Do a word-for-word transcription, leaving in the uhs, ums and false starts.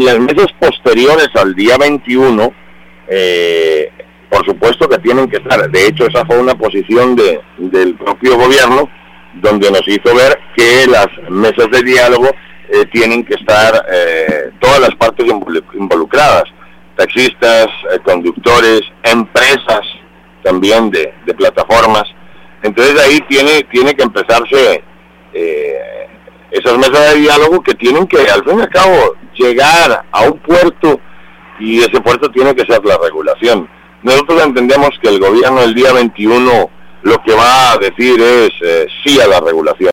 las mesas posteriores al día veintiuno, eh, por supuesto que tienen que estar. De hecho, esa fue una posición de, del propio gobierno, donde nos hizo ver que las mesas de diálogo eh, tienen que estar eh, todas las partes involucradas, taxistas, eh, conductores, empresas también de, de plataformas. Entonces ahí tiene, tiene que empezarse eh, esas mesas de diálogo que tienen que, al fin y al cabo, llegar a un puerto, y ese puerto tiene que ser la regulación. Nosotros entendemos que el gobierno el día veintiuno lo que va a decir es eh, sí a la regulación.